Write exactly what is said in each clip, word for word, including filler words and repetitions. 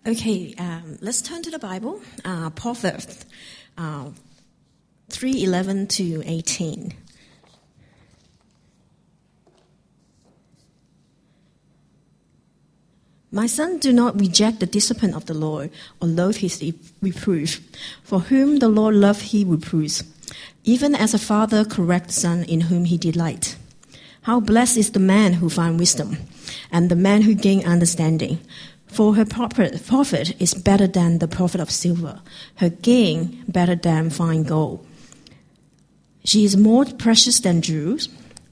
Okay, um, let's turn to the Bible. Uh, Proverbs uh, three eleven to eighteen. My son, do not reject the discipline of the Lord, or loathe his reproof. For whom the Lord loves, he reproves, even as a father corrects the son in whom he delights. How blessed is the man who finds wisdom, and the man who gains understanding. For her profit is better than the profit of silver, her gain better than fine gold. She is more precious than jewels,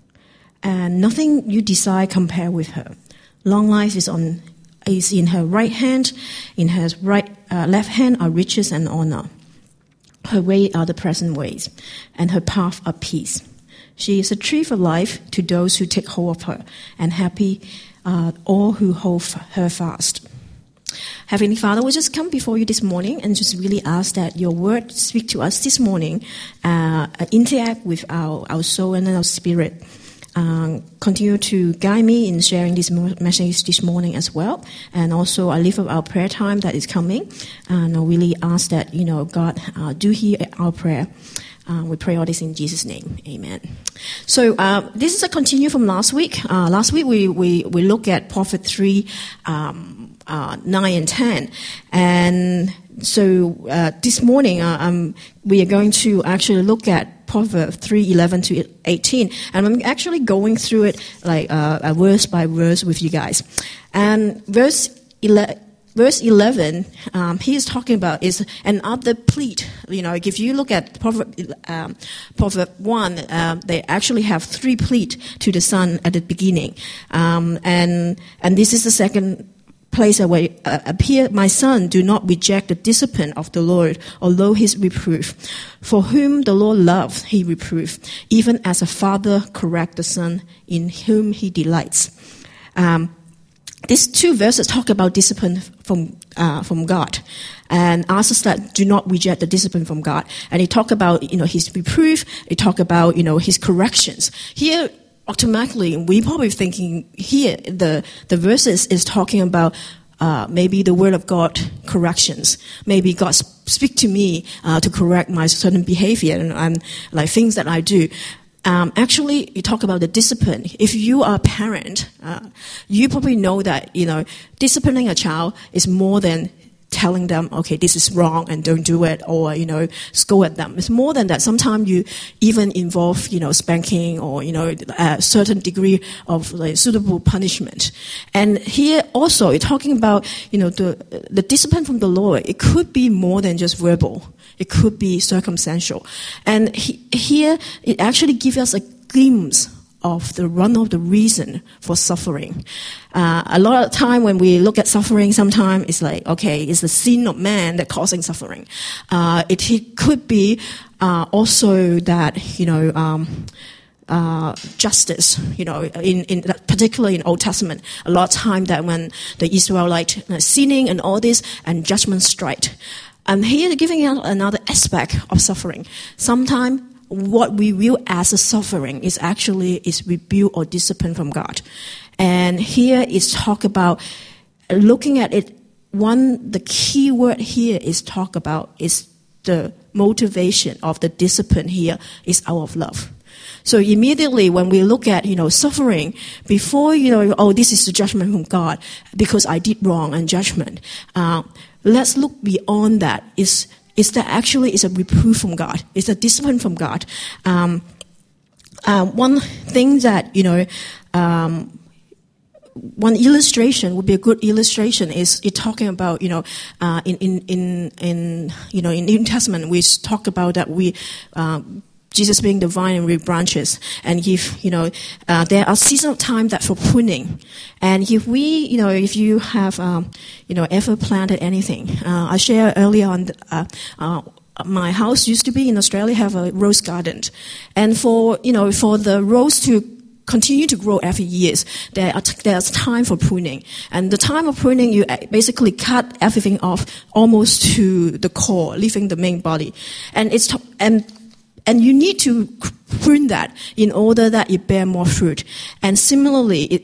and nothing you desire compare with her. Long life is on is in her right hand, in her right uh, left hand are riches and honor. Her way are the present ways, and her path are peace. She is a tree for life to those who take hold of her, and happy uh, all who hold her fast. Heavenly Father, we just come before you this morning and just really ask that your word speak to us this morning, uh, interact with our, our soul and our spirit. Um, continue to guide me in sharing this message this morning as well. And also I lift up our prayer time that is coming. And I really ask that, you know, God, uh, do hear our prayer. Uh, we pray all this in Jesus' name. Amen. So uh, this is a continue from last week. Uh, last week we, we, we looked at Prophet three, um, uh, nine and ten. And so uh, this morning uh, um, we are going to actually look at Proverbs three eleven to eighteen. And I'm actually going through it like uh, verse by verse with you guys. And verse eleven. Verse eleven, um, he is talking about is another plead. You know, if you look at Proverb, um, Proverb one, um, they actually have three plead to the son at the beginning. Um, and, and this is the second place where uh, appear, my son, do not reject the discipline of the Lord, although his reproof. For whom the Lord loves, he reproof, even as a father corrects the son in whom he delights. Um, These two verses talk about discipline from uh, from God, and ask us that do not reject the discipline from God. And he talk about you know his reproof. He talk about you know his corrections. Here, automatically, we probably thinking here the the verses is talking about uh, maybe the word of God corrections. Maybe God speak to me uh, to correct my certain behavior and, and like things that I do. Um, actually, you talk about the discipline. If you are a parent, uh, you probably know that, you know, disciplining a child is more than telling them, okay, this is wrong and don't do it, or, you know, scold at them. It's more than that. Sometimes you even involve, you know, spanking or, you know, a certain degree of like, suitable punishment. And here also, you're talking about, you know, the, the discipline from the Lord. It could be more than just verbal. It could be circumstantial. And he, here, it actually gives us a glimpse of the one of the reason for suffering. Uh, a lot of time when we look at suffering, sometimes it's like, okay, it's the sin of man that causing suffering. Uh, it, it could be uh, also that, you know, um, Uh, justice, you know, in, in particularly in Old Testament, a lot of time that when the Israelites uh, sinning and all this, and judgment strike. And here giving out another aspect of suffering. Sometimes what we view as a suffering is actually is rebuke or discipline from God. And here is talk about looking at it. One, the key word here is talk about is the motivation of the discipline here is out of love. So immediately when we look at, you know, suffering, before, you know, oh, this is the judgment from God because I did wrong and judgment. Uh, let's look beyond that. Is, is that actually is a reproof from God? It's a discipline from God. Um, uh, one thing that, you know, um, one illustration would be a good illustration is it talking about, you know, uh, in, in, in, in, you know, in the New Testament, we talk about that we, uh, Jesus being the vine and we branches. And if, you know, uh, there are seasonal time that for pruning. And if we, you know, if you have, um, you know, ever planted anything, uh, I shared earlier on, uh, uh, my house used to be in Australia, have a rose garden. And for, you know, for the rose to continue to grow every year, there are t- there's time for pruning. And the time of pruning, you basically cut everything off almost to the core, leaving the main body. And it's, t- and, And you need to prune that in order that it bear more fruit. And similarly, it is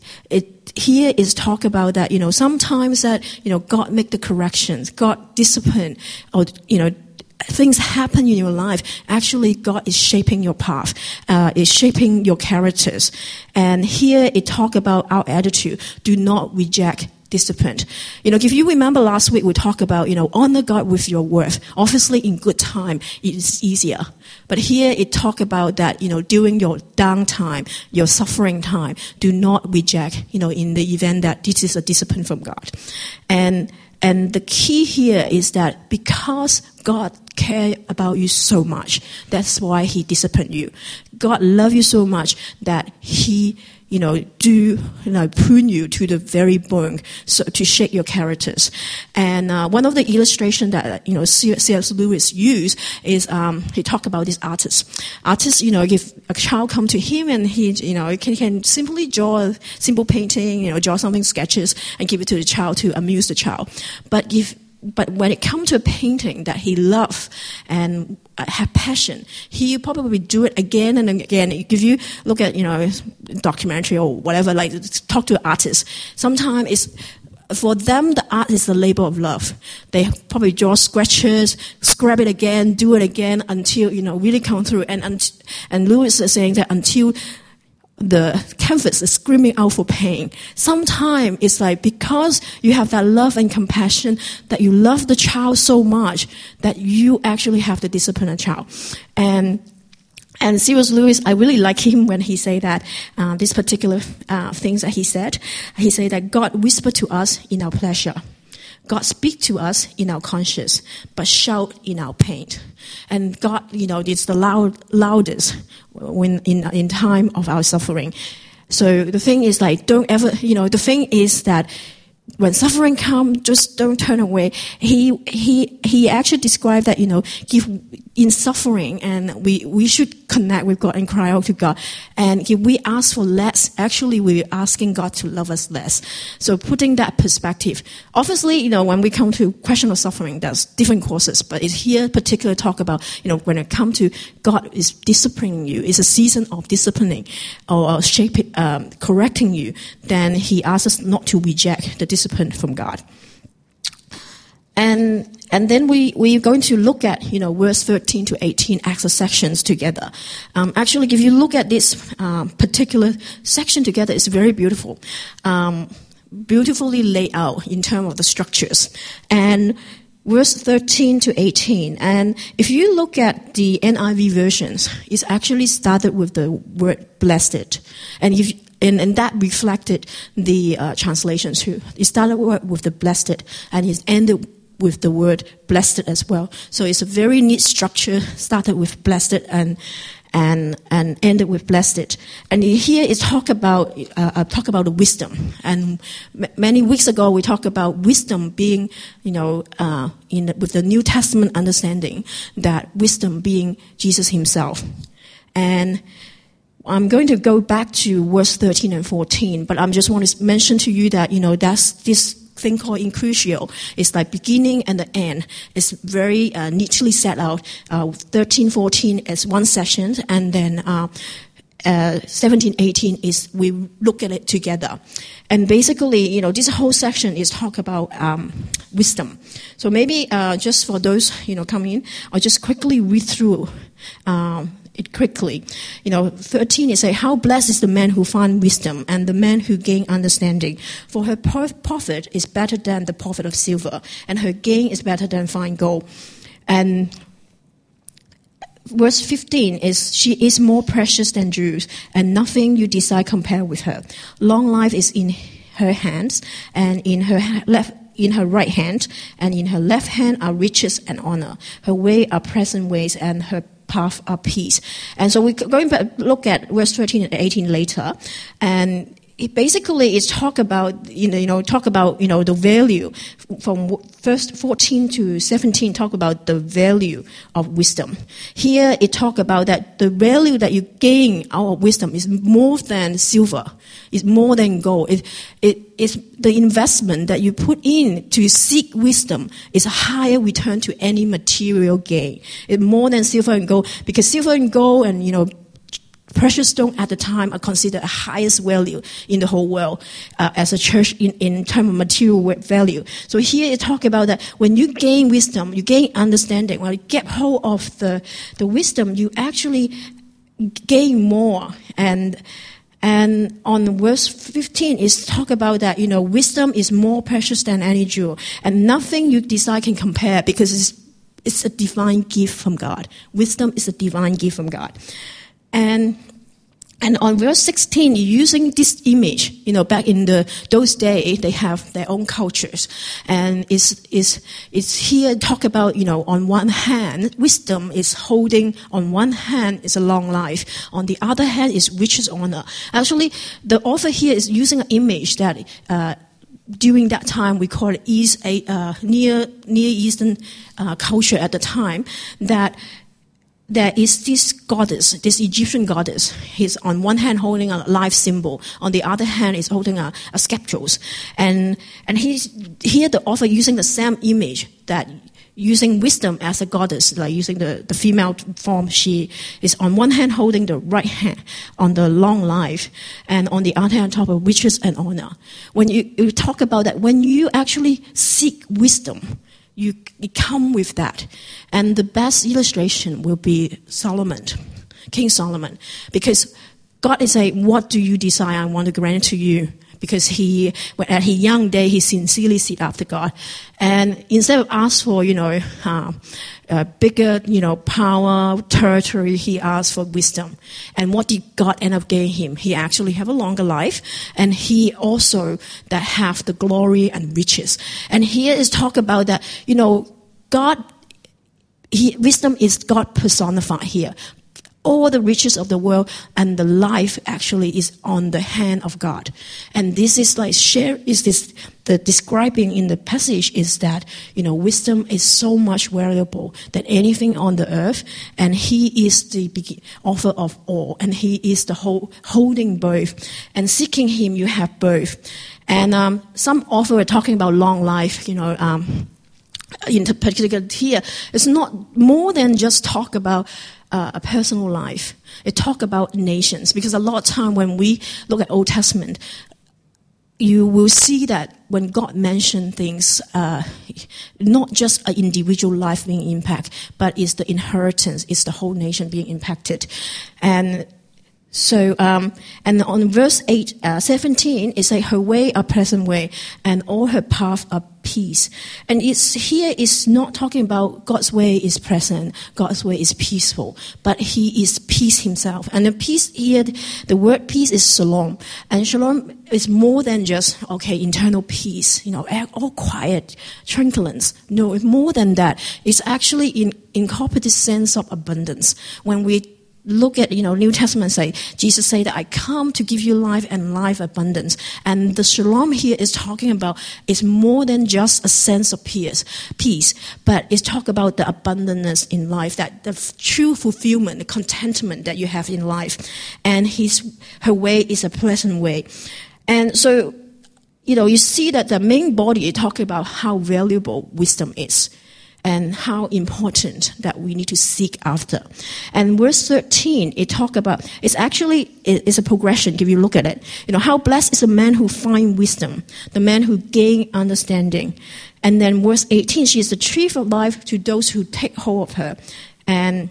it here is talk about that, you know, sometimes that, you know, God make the corrections, God discipline, or, you know, things happen in your life. Actually, God is shaping your path, uh, is shaping your characters. And here it talk about our attitude. Do not reject discipline. You know, if you remember last week, we talked about, you know, honor God with your worth. Obviously, in good time, it is easier. But here it talk about that, you know, during your downtime, your suffering time, do not reject, you know, in the event that this is a discipline from God. And And the key here is that because God cares about you so much, that's why He disciplined you. God loves you so much that He, you know, do, you know, prune you to the very bone, so to shape your characters. And uh, one of the illustrations that, you know, C S Lewis used is um, he talked about this artist. Artist, you know, if a child come to him and he, you know, can can simply draw a simple painting, you know, draw something sketches and give it to the child to amuse the child. But if But when it comes to a painting that he loves and have passion, he probably do it again and again. If you look at, you know, documentary or whatever, like talk to artists, sometimes it's, for them, the art is the labor of love. They probably draw sketches, scrap it again, do it again until, you know, really come through. And, and, and Lewis is saying that until the canvas is screaming out for pain. Sometimes it's like because you have that love and compassion, that you love the child so much that you actually have to discipline a child. And and C S Lewis, I really like him when he say that uh, this particular uh, things that he said. He said that God whisper to us in our pleasure. God speak to us in our conscience, but shout in our pain. And God, you know, it's the loud, loudest when in in time of our suffering. So the thing is, like, don't ever, you know, the thing is that when suffering comes, just don't turn away. He he he actually described that, you know, give in suffering, and we we should connect with God and cry out to God. And if we ask for less, actually we're asking God to love us less. So putting that perspective, obviously, you know, when we come to question of suffering, there's different causes. But it's here particularly talk about, you know, when it comes to God is disciplining you, it's a season of disciplining or shaping, um, correcting you. Then He asks us not to reject the discipline from God. And and then we, we're going to look at, you know, verse thirteen to eighteen extra sections together. Um, actually, if you look at this um, particular section together, it's very beautiful. Um, beautifully laid out in terms of the structures. And verse thirteen to eighteen. And if you look at the N I V versions, it's actually started with the word blessed. And if And, and that reflected the uh, translation too. It started with the blessed, and it ended with the word blessed as well. So it's a very neat structure. Started with blessed and and and ended with blessed. And here it talk about uh, talk about the wisdom. And m- many weeks ago we talked about wisdom being, you know, uh, in the, with the New Testament understanding that wisdom being Jesus Himself. And I'm going to go back to verse thirteen and fourteen, but I just want to mention to you that, you know, that's this thing called inclusio. It's like beginning and the end. It's very uh, neatly set out. Uh, thirteen, fourteen is one session, and then uh, uh, seventeen, eighteen is we look at it together. And basically, you know, this whole section is talk about um, wisdom. So maybe uh, just for those, you know, coming in, I'll just quickly read through um, it quickly. You know, thirteen is say, how blessed is the man who finds wisdom and the man who gains understanding. For her profit is better than the profit of silver, and her gain is better than fine gold. And verse fifteen is, she is more precious than jewels, and nothing you desire compare with her. Long life is in her hands, and in her left in her right hand, and in her left hand are riches and honor. Her way are pleasant ways, and her path of peace. And so we're going back, look at verse thirteen and eighteen later, and it basically is talk about, you know, you know, talk about, you know, the value from first fourteen to seventeen, talk about the value of wisdom. Here it talk about that the value that you gain out of wisdom is more than silver, is more than gold. It, it is the investment that you put in to seek wisdom is a higher return to any material gain. It's more than silver and gold, because silver and gold and, you know, precious stone at the time are considered the highest value in the whole world uh, as a church in, in terms of material value. So here it talk about that when you gain wisdom, you gain understanding, when you get hold of the, the wisdom, you actually gain more. And And on verse fifteen is talk about that, you know, wisdom is more precious than any jewel. And nothing you desire can compare because it's, it's a divine gift from God. Wisdom is a divine gift from God. And and on verse sixteen, using this image, you know, back in the those days, they have their own cultures. And it's, it's, it's here talk about, you know, on one hand, wisdom is holding, on one hand is a long life. On the other hand is riches, honor. Actually, the author here is using an image that, uh, during that time, we call it East, uh, Near, Near Eastern, uh, culture at the time, that there is this goddess, this Egyptian goddess. He's on one hand holding a life symbol, on the other hand is holding a, a scepter. And and he's here the author using the same image, that using wisdom as a goddess, like using the, the female form, she is on one hand holding the right hand on the long life, and on the other hand top of riches and honor. When you, you talk about that, when you actually seek wisdom, You, you come with that. And the best illustration will be Solomon, King Solomon. Because God is saying, what do you desire? I want to grant it to you. Because he, at his young day, he sincerely seek after God. And instead of ask for, you know, uh, uh, bigger, you know, power, territory, he asked for wisdom. And what did God end up giving him? He actually have a longer life. And he also that have the glory and riches. And here is talk about that, you know, God, he, wisdom is God personified here. All the riches of the world and the life actually is on the hand of God. And this is like share, is this, the describing in the passage is that, you know, wisdom is so much valuable than anything on the earth. And he is the author of all. And he is the whole, holding both. And seeking him, you have both. And um, some author are talking about long life, you know, um, in particular here. It's not more than just talk about Uh, a personal life. It talk about nations, because a lot of time when we look at Old Testament, you will see that when God mentioned things, uh, not just an individual life being impacted, but it's the inheritance, it's the whole nation being impacted. And so, um, and on verse eight, uh, seventeen, it says, her way a pleasant way, and all her path are peace. And it's here is not talking about God's way is pleasant, God's way is peaceful, but he is peace himself. And the peace here, the word peace is shalom. And shalom is more than just, okay, internal peace, you know, all quiet, tranquilance. No, it's more than that. It's actually in incorporated sense of abundance. When we look at, you know, New Testament say, Jesus said that I come to give you life and life abundance. And the shalom here is talking about, is more than just a sense of peace, peace, but it's talk about the abundance in life, that the true fulfillment, the contentment that you have in life. And his, her way is a pleasant way. And so, you know, you see that the main body talking about how valuable wisdom is. And how important that we need to seek after. And verse thirteen, it talk about, it's actually, it's a progression if you look at it. You know, how blessed is the man who find wisdom, the man who gain understanding. And then verse eighteen, she is the tree of life to those who take hold of her. And,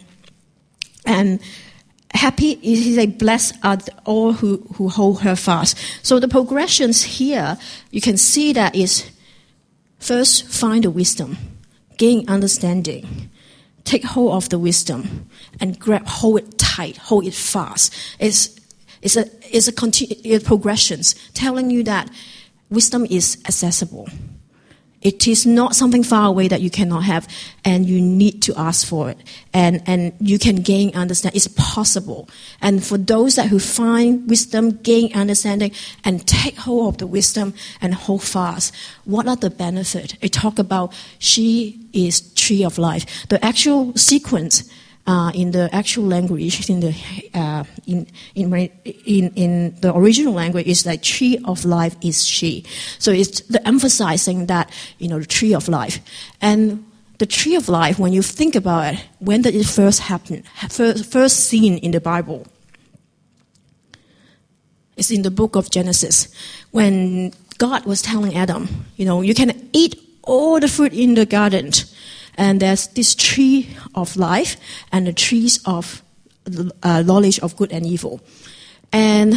and happy is a blessed are all who, who hold her fast. So the progressions here, you can see that is, first find the wisdom. Gain understanding, take hold of the wisdom, and grab, hold it tight, hold it fast. It's, it's a, it's a continuous progressions telling you that wisdom is accessible. It is not something far away that you cannot have, and you need to ask for it. And, and you can gain understanding. It's possible. And for those that who find wisdom, gain understanding, and take hold of the wisdom and hold fast, what are the benefits? It talk about she is tree of life. The actual sequence Uh, in the actual language, in the uh, in, in in in the original language, is like tree of life is she. So it's the emphasizing that, you know, the tree of life. And the tree of life, when you think about it, when did it first happen? First, first seen in the Bible? It's in the book of Genesis, when God was telling Adam, you know, you can eat all the fruit in the garden, and there's this tree of life and the trees of uh, knowledge of good and evil. And,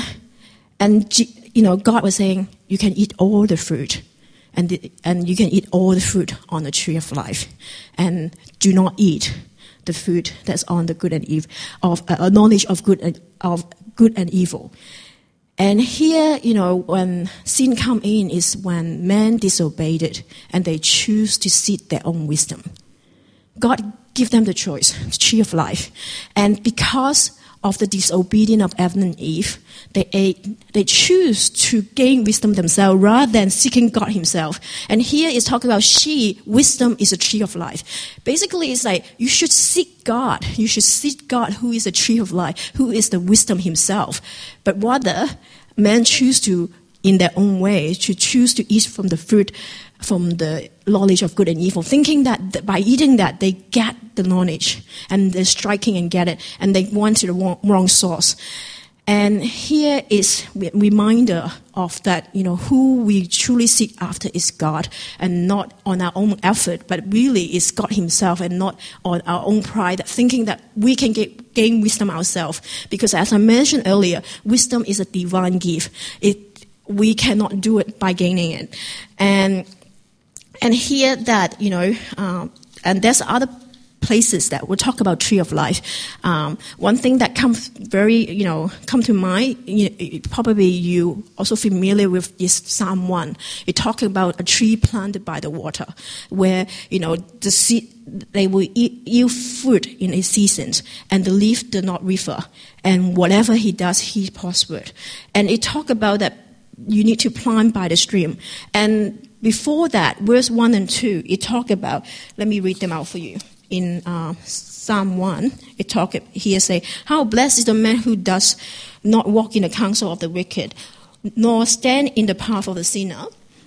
and you know, God was saying, you can eat all the fruit, and, the, and you can eat all the fruit on the tree of life, and do not eat the fruit that's on the good and evil, of uh, knowledge of good and, of good and evil. And here, you know, when sin come in is when men disobeyed it and they choose to seek their own wisdom. God give them the choice, the tree of life. And because of the disobedience of Adam and Eve, they ate, they choose to gain wisdom themselves rather than seeking God himself. And here is talking about she, wisdom is a tree of life. Basically, it's like you should seek God. You should seek God who is a tree of life, who is the wisdom himself. But rather, men choose to, in their own way, to choose to eat from the fruit, from the knowledge of good and evil, thinking that by eating that, they get the knowledge, and they're striking and get it, and they went to the wrong, wrong source. And here is a reminder of that, you know, who we truly seek after is God, and not on our own effort, but really is God himself, and not on our own pride, thinking that we can get, gain wisdom ourselves. Because as I mentioned earlier, wisdom is a divine gift. It, we cannot do it by gaining it. And And here that, you know, um, and there's other places that we'll talk about tree of life. Um, one thing that comes very, you know, come to mind, you know, probably you also familiar with is Psalm one. It talks about a tree planted by the water, where, you know, the seed, they will eat, yield fruit in its seasons, and the leaf do not wither, and whatever he does, he prospered. And it talks about that you need to plant by the stream. And before that, verse one and two, it talk about, let me read them out for you. In uh, Psalm one, it talk here say, how blessed is the man who does not walk in the counsel of the wicked, nor stand in the path of the sinner,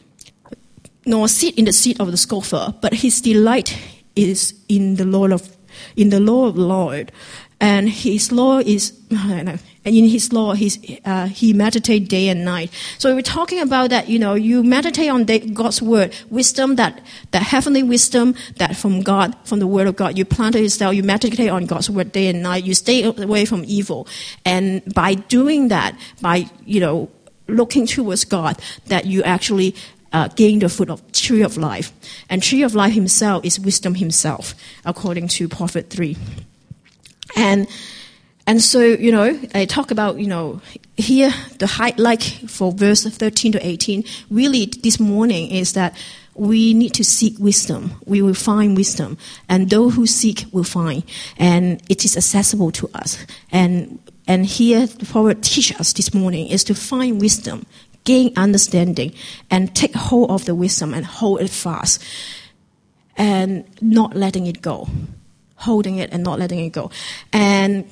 nor sit in the seat of the scoffer, but his delight is in the Lord of, in the law of the Lord, and his law is, and in his law, he's, uh, he meditates day and night. So we're talking about that, you know, you meditate on God's word, wisdom, that, that heavenly wisdom, that from God, from the word of God, you plant it yourself, you meditate on God's word day and night, you stay away from evil. And by doing that, by, you know, looking towards God, that you actually uh, gain the fruit of tree of life. And tree of life himself is wisdom himself, according to Prophet three. And and so, you know, I talk about, you know, here the highlight for verse thirteen to eighteen, really this morning is that we need to seek wisdom. We will find wisdom. And those who seek will find. And it is accessible to us. And and here the prophet teach us this morning is to find wisdom, gain understanding, and take hold of the wisdom and hold it fast. And not letting it go. Holding it and not letting it go. And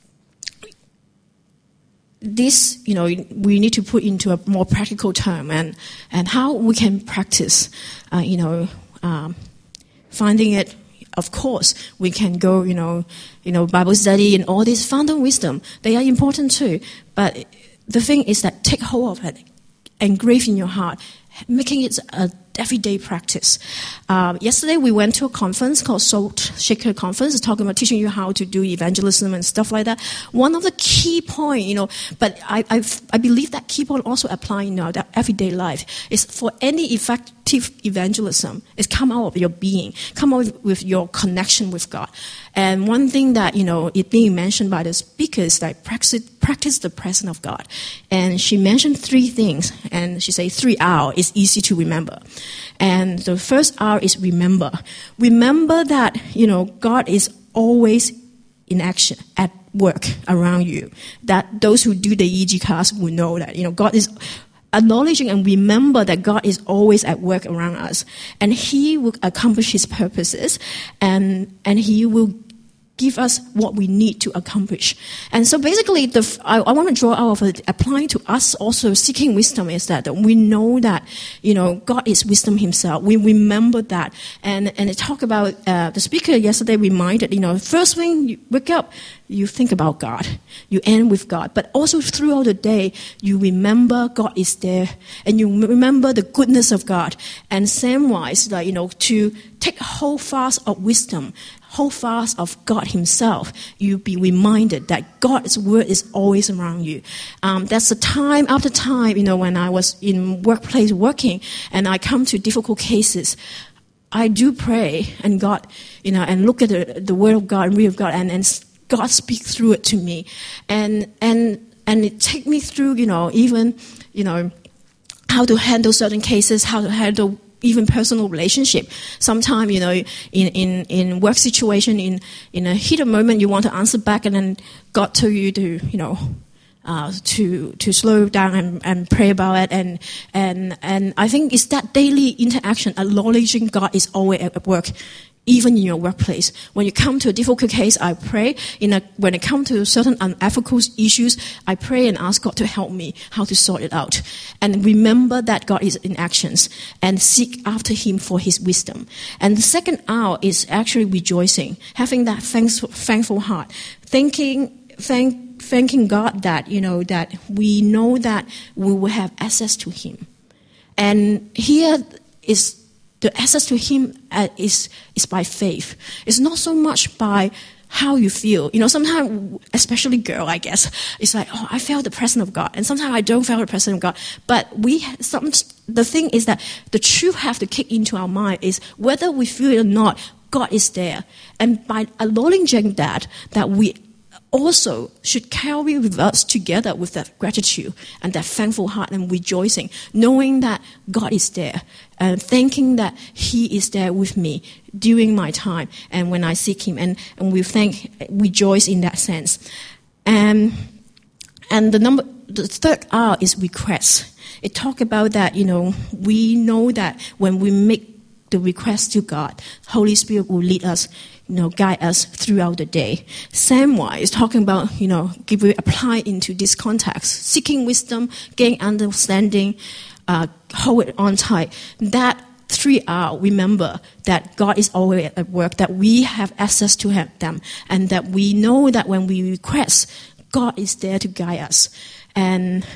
this, you know, we need to put into a more practical term, and, and how we can practice, uh, you know, um, finding it. Of course, we can go, you know, you know, Bible study and all this, found wisdom. They are important too. But the thing is that take hold of it, engrave in your heart, making it a everyday practice. Uh, yesterday we went to a conference called Salt Shaker Conference. It's talking about teaching you how to do evangelism and stuff like that. One of the key points, you know, but I I, I believe that key point also apply in our everyday life is for any effective evangelism is come out of your being, come out with your connection with God. And one thing that, you know, it being mentioned by the speaker is that practice, practice the presence of God. And she mentioned three things, and she said three R is easy to remember. And the first R is remember. Remember that, you know, God is always in action, at work around you. That those who do the E G class will know that, you know, God is acknowledging and remember that God is always at work around us. And he will accomplish his purposes, and, and he will give us what we need to accomplish. And so basically, the, I, I want to draw out of it, applying to us also, seeking wisdom is that we know that, you know, God is wisdom himself. We remember that. And, and they talk about, uh, the speaker yesterday reminded, you know, first thing you wake up, you think about God. You end with God. But also throughout the day, you remember God is there. And you remember the goodness of God. And same-wise, like, you know, to take hold fast of wisdom, hold fast of God himself, you be reminded that God's word is always around you. Um, that's the time after time, you know, when I was in workplace working and I come to difficult cases, I do pray and God, you know, and look at the, the word of God and read of God and, and God speaks through it to me. And, and, and it take me through, you know, even, you know, how to handle certain cases, how to handle even personal relationship. Sometimes, you know, in, in, in work situation, in, in a heated moment, you want to answer back and then God tell you to, you know, uh, to, to slow down and, and pray about it. And, and, and I think it's that daily interaction, acknowledging God is always at work. Even in your workplace. When you come to a difficult case, I pray. In a, when it comes to certain unethical issues, I pray and ask God to help me how to sort it out. And remember that God is in actions and seek after him for his wisdom. And the second R is actually rejoicing, having that thankful, thankful heart, thanking, thank, thanking God that, you know, that we know that we will have access to him. And here is the access to him uh, is is by faith. It's not so much by how you feel. You know, sometimes, especially girl, I guess, it's like, oh, I felt the presence of God. And sometimes I don't feel the presence of God. But we, some, the thing is that the truth have to kick into our mind is whether we feel it or not, God is there. And by acknowledging that, that we also should carry with us together with that gratitude and that thankful heart and rejoicing, knowing that God is there and thinking that he is there with me during my time and when I seek him. And, and we thank, rejoice in that sense. And, and the number, the third R is request. It talk about that, you know, we know that when we make the request to God, Holy Spirit will lead us, you know, guide us throughout the day. Same-wise, talking about, you know, give we apply into this context, seeking wisdom, gain understanding, uh, hold it on tight. That three R, remember that God is always at work, that we have access to them, and that we know that when we request, God is there to guide us. And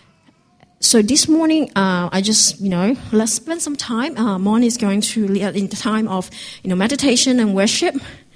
so this morning, uh, I just, you know, let's spend some time. Uh, Mon is going to lead in the time of, you know, meditation and worship.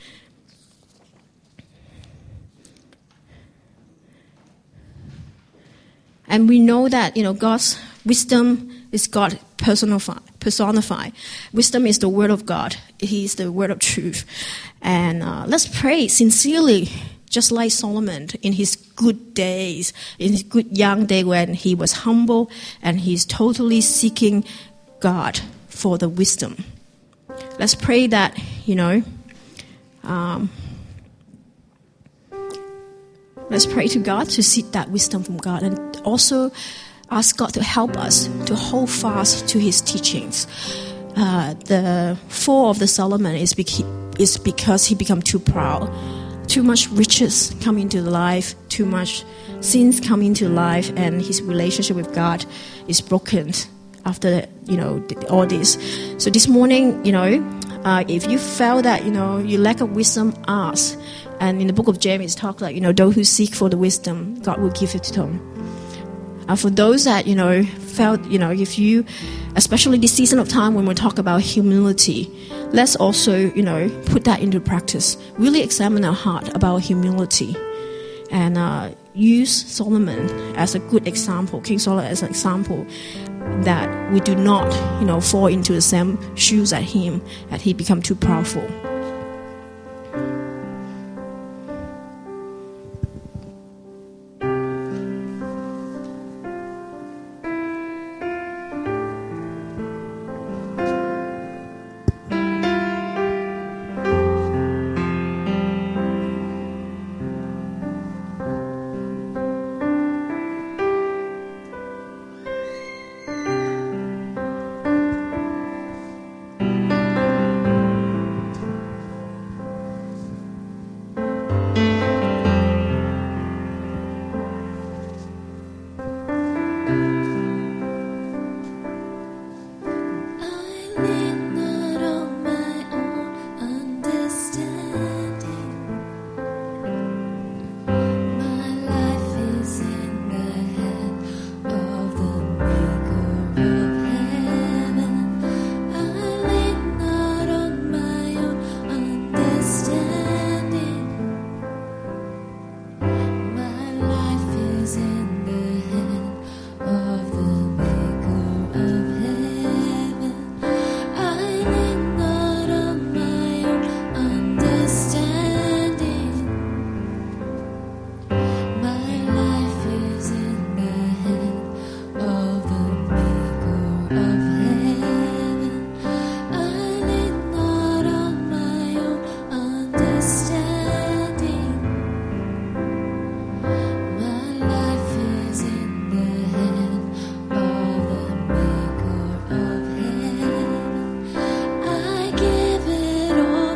And we know that, you know, God's wisdom is God personified. personified. Wisdom is the word of God. He is the word of truth. And uh, let's pray sincerely, just like Solomon in his good days, in his good young day when he was humble and he's totally seeking God for the wisdom. Let's pray that, you know, um, let's pray to God to seek that wisdom from God and also ask God to help us to hold fast to his teachings. Uh, the fall of the Solomon is, beca- is because he became too proud. Too much riches come into life, too much sins come into life, and his relationship with God is broken after, you know, all this. So this morning, you know, uh, if you felt that, you know, you lack of wisdom, ask. And in the book of James, it talks like, you know, those who seek for the wisdom, God will give it to them. Uh, for those that, you know, felt, you know, if you, especially this season of time when we talk about humility, let's also, you know, put that into practice. Really examine our heart about humility. And uh, use Solomon as a good example, King Solomon as an example, that we do not, you know, fall into the same shoes as him, that he become too powerful.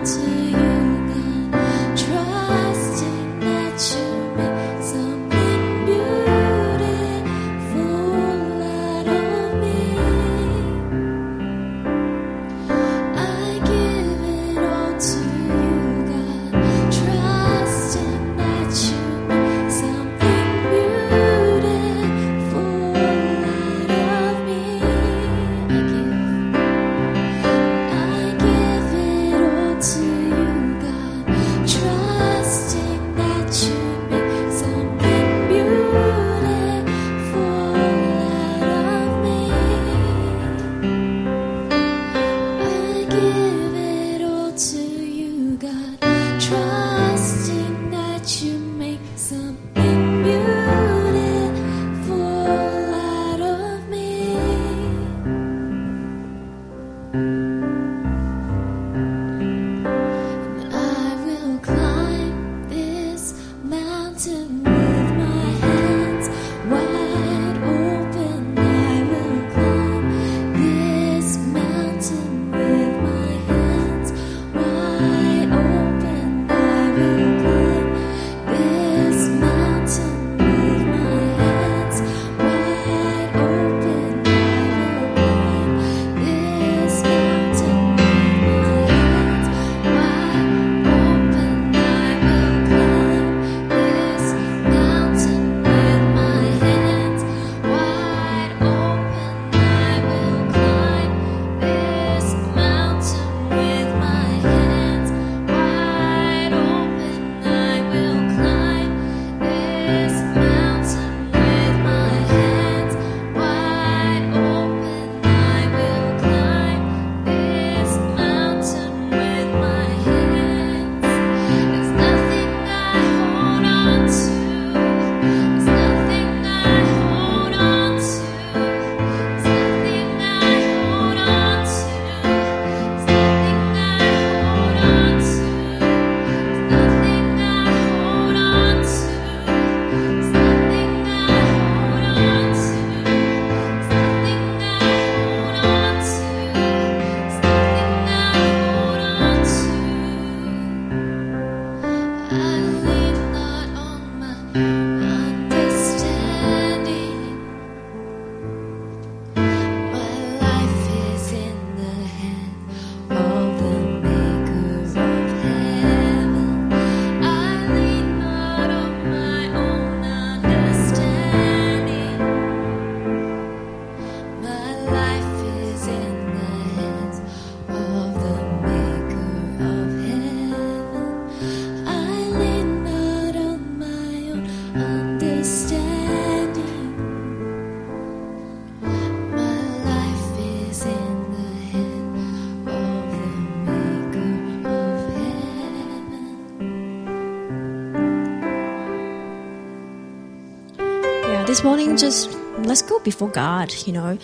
This morning, just let's go before God, you know.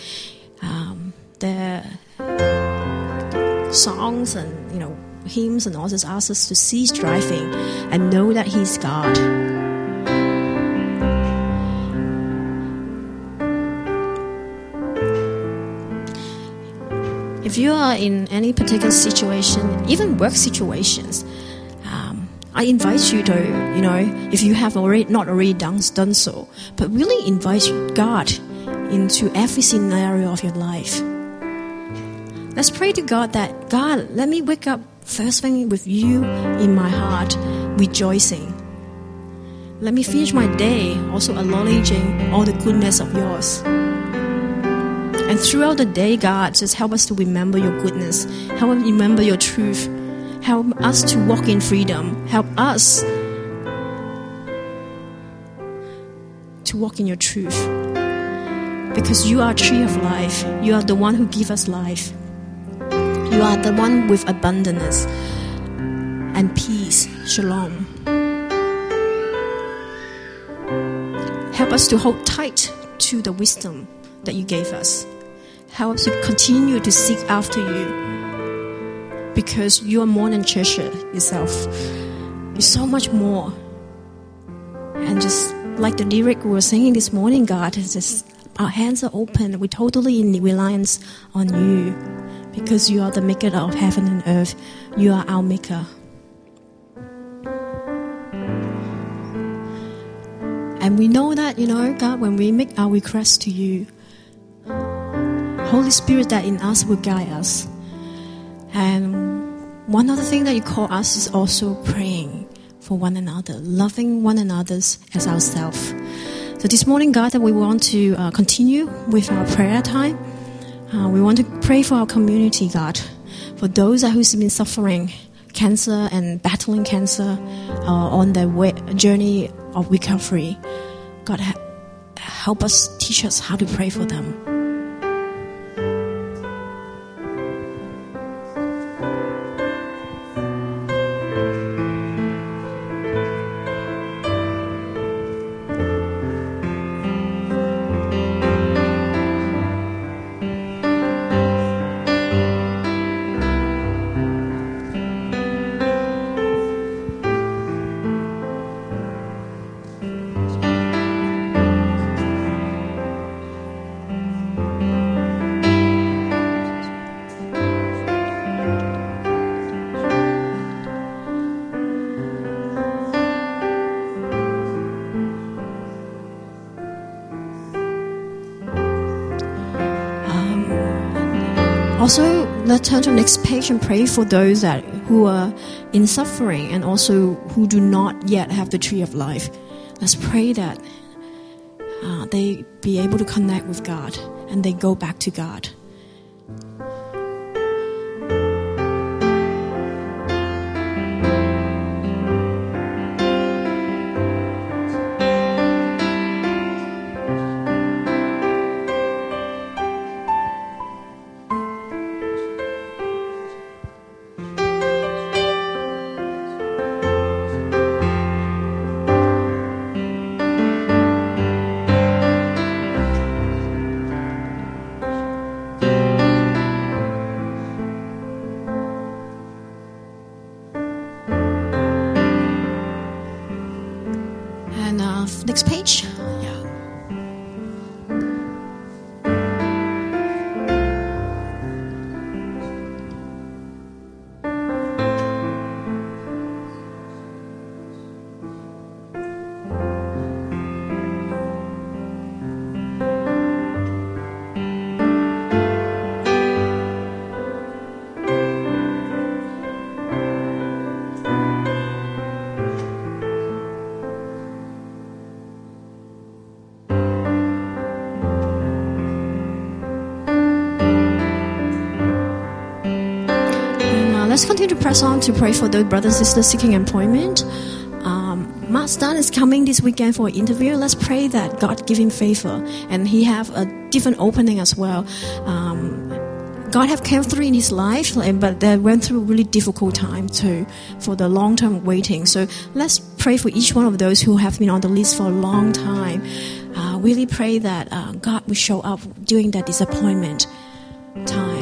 Um, the songs and, you know, hymns and all this ask us to cease striving and know that He's God. If you are in any particular situation, even work situations, um, I invite you to, you know, if you have already not already done, done so, but really invite God into every scenario of your life. Let's pray to God that, God, let me wake up first thing with you in my heart, rejoicing. Let me finish my day also acknowledging all the goodness of yours. And throughout the day, God, just help us to remember your goodness. Help us remember your truth. Help us to walk in freedom. Help us to walk in your truth. Because you are a tree of life. You are the one who gives us life. You are the one with abundance and peace. Shalom. Help us to hold tight to the wisdom that you gave us. Help us to continue to seek after you, because you are more than treasure yourself. You're so much more. And just like the lyric we were singing this morning, God, it's just our hands are open. We're totally in reliance on you, because you are the maker of heaven and earth. You are our maker. And we know that, you know, God, when we make our request to you, Holy Spirit that in us will guide us. And one other thing that you call us is also praying for one another, loving one another as ourselves. So this morning, God, that we want to uh, continue with our prayer time. Uh, we want to pray for our community, God, for those that who's been suffering cancer and battling cancer uh, on their way, journey of recovery. God, ha- help us, teach us how to pray for them. Also, let's turn to the next page and pray for those that who are in suffering and also who do not yet have the tree of life. Let's pray that uh, they be able to connect with God and they go back to God. Next page. Yeah. Let's continue to press on to pray for those brothers and sisters seeking employment. Um, Mark Stan is coming this weekend for an interview. Let's pray that God give him favor and he have a different opening as well. Um, God have came through in his life, but they went through a really difficult time too for the long-term waiting. So let's pray for each one of those who have been on the list for a long time. Uh, really pray that uh, God will show up during that disappointment time.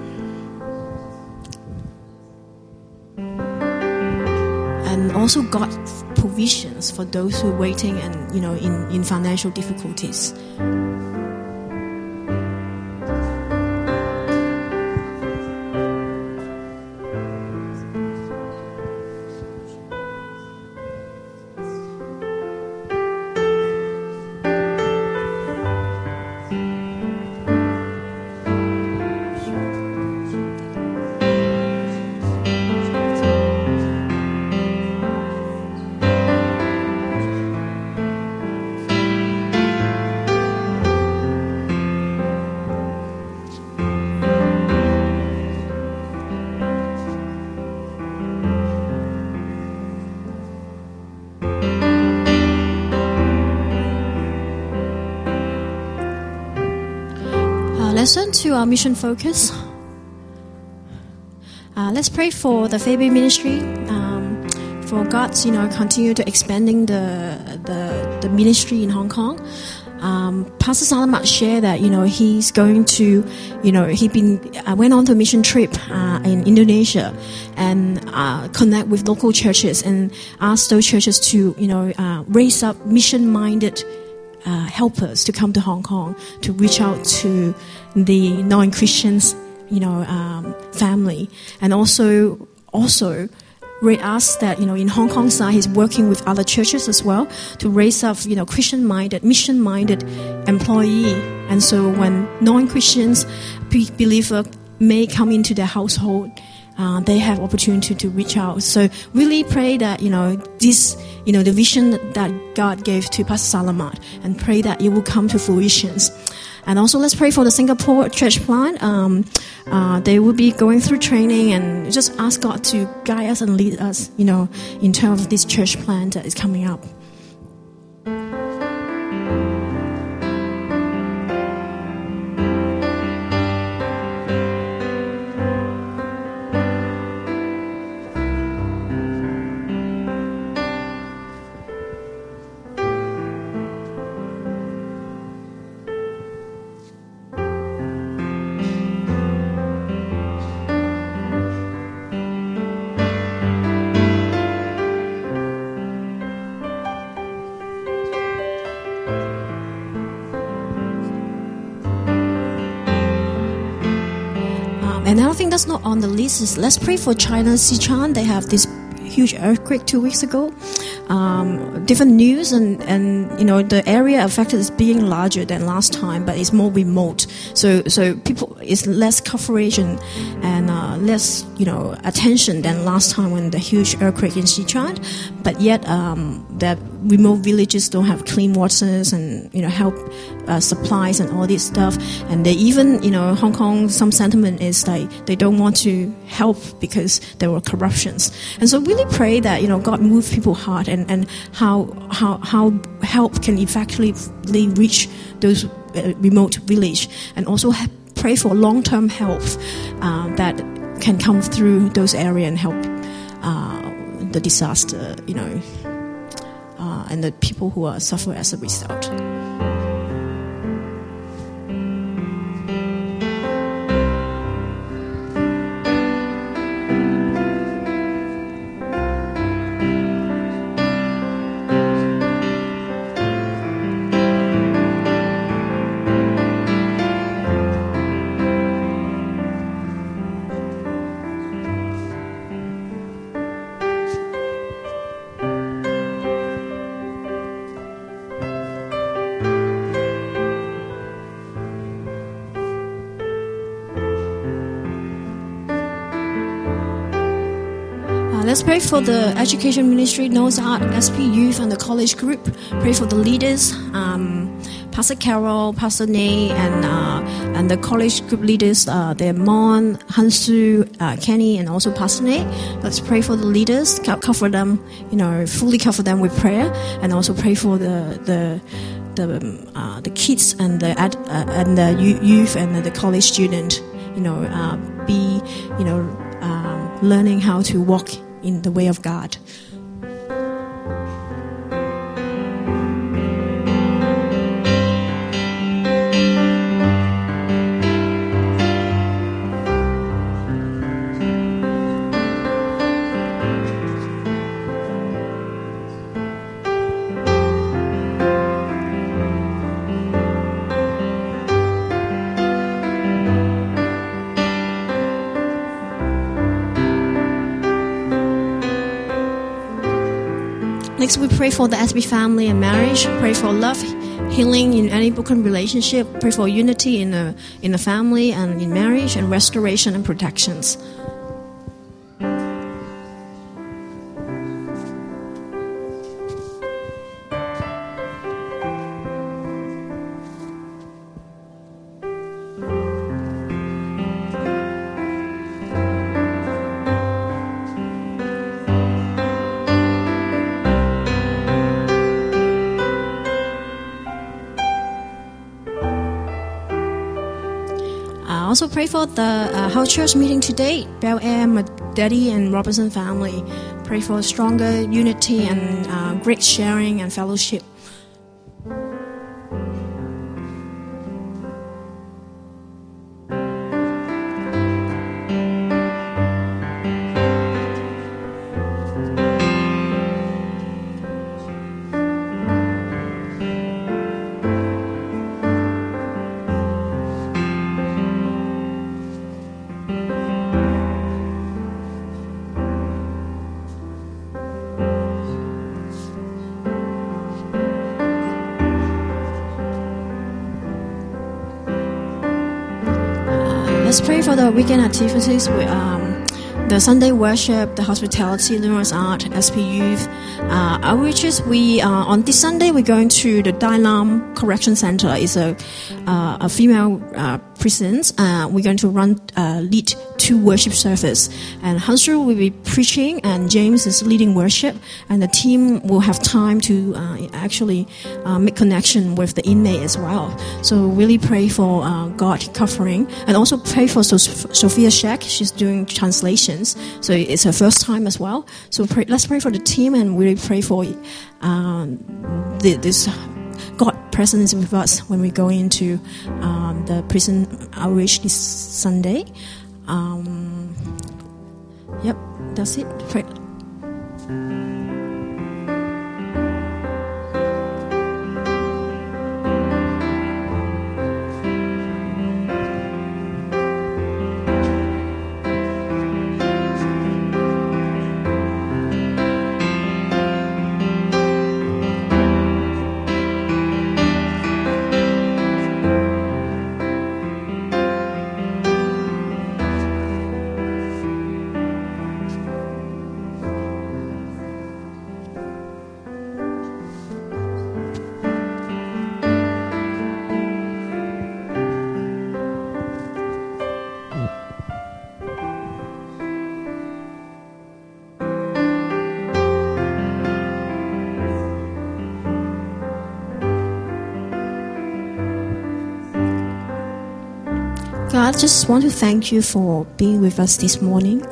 And also God provisions for those who are waiting and, you know, in, in financial difficulties. Let's turn to our mission focus. Uh, let's pray for the Faith Ministry, um, for God's, you know, continue to expanding the the, the ministry in Hong Kong. Um, Pastor Salamat shared that, you know, he's going to, you know, he been uh, went on to a mission trip uh, in Indonesia and uh, connect with local churches and ask those churches to, you know, uh, raise up mission-minded Uh, helpers to come to Hong Kong to reach out to the non-Christians, you know, um, family. And also, also, we ask that, you know, in Hong Kong side, he's working with other churches as well to raise up, you know, Christian-minded, mission-minded employee. And so when non-Christians, believers may come into their household, uh, they have opportunity to reach out. So really pray that, you know, this, you know, the vision that God gave to Pastor Salamat, and pray that it will come to fruition. And also let's pray for the Singapore church plant. Um, uh, they will be going through training, and just ask God to guide us and lead us, you know, in terms of this church plant that is coming up. Another thing that's not on the list is let's pray for China, Sichuan. They have this huge earthquake two weeks ago. Um, different news, and, and you know the area affected is being larger than last time, but it's more remote. So so people it's less coverage and and uh, less you know attention than last time when the huge earthquake in Sichuan. But yet um, the remote villages don't have clean waters and you know help uh, supplies and all this stuff. And they even you know Hong Kong, some sentiment is like they don't want to help because there were corruptions. And so really pray that you know God move people's heart, and, and how how how help can effectively reach those uh, remote village, and also ha- pray for long-term help uh, that can come through those areas and help uh, the disaster, you know, uh, and the people who are suffer as a result. Let's pray for the education ministry, Noah's Ark, S P Youth, and the college group. Pray for the leaders, um, Pastor Carol, Pastor Nay, and uh, and the college group leaders. Uh, they're Mon, Hansu, uh, Kenny, and also Pastor Nay. Let's pray for the leaders, cover them, you know, fully cover them with prayer, and also pray for the the the uh, the kids and the ad, uh, and the youth and the college student. You know, uh, be you know um, learning how to walk in the way of God. Next, we pray for the S B family and marriage. Pray for love, healing in any broken relationship. Pray for unity in the in the family and in marriage, and restoration and protections. Also pray for the uh, house church meeting today, Bel Air, Daddy and Robertson family. Pray for stronger unity and uh, great sharing and fellowship. let's pray for the weekend activities. We, um, the Sunday worship, the hospitality, Luminous Art, S P Youth, uh, outreaches. We uh, on this Sunday we're going to the Dai Lam Correction Center. It's a uh, a female uh, prison. Uh, we're going to run uh, lead two worship service, and Hansel will be preaching, and James is leading worship, and the team will have time to uh, actually uh, make connection with the inmate as well. So really pray for uh, God covering, and also pray for so- Sophia Sheck. She's doing translations, so it's her first time as well. So pray, let's pray for the team, and really pray for um, the, this God presence with us when we go into um, the prison outreach this Sunday. Um, yep, that's it. Pray. God, I just want to thank you for being with us this morning.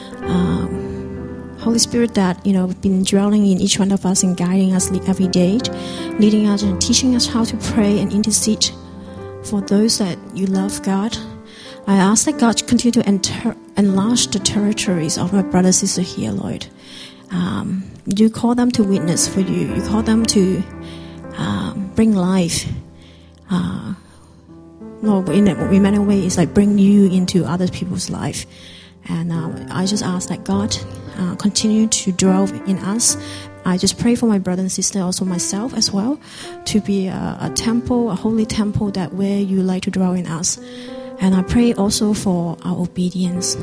Um, Holy Spirit, that, you know, been dwelling in each one of us and guiding us every day, leading us and teaching us how to pray and intercede for those that you love, God. I ask that God continue to enter, enlarge the territories of my brother and sister here, Lord. Um, you call them to witness for you. You call them to um, bring life. Uh, No, in, in many ways, it's like bring you into other people's life. And uh, I just ask that God uh, continue to dwell in us. I just pray for my brother and sister, also myself as well, to be a, a temple, a holy temple that where you like to dwell in us. And I pray also for our obedience.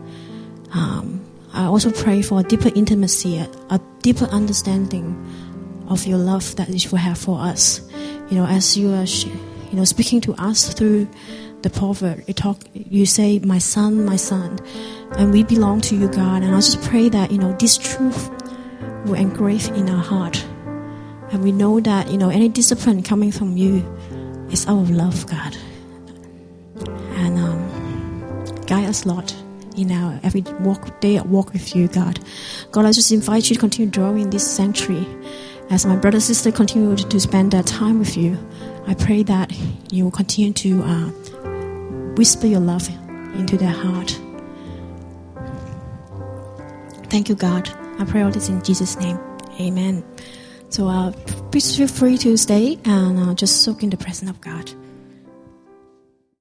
Um, I also pray for a deeper intimacy, a, a deeper understanding of your love that you have for us. You know, as you are You know, speaking to us through the proverb, you talk, you say, "My son, my son," and we belong to you, God. And I just pray that, you know, this truth will engrave in our heart, and we know that, you know, any discipline coming from you is out of love, God. And um, guide us, Lord, in our every walk day walk with you, God. God, I just invite you to continue drawing in this sanctuary as my brother and sister continue to spend their time with you. I pray that you will continue to uh, whisper your love into their heart. Thank you, God. I pray all this in Jesus' name. Amen. So uh, please feel free to stay and uh, just soak in the presence of God.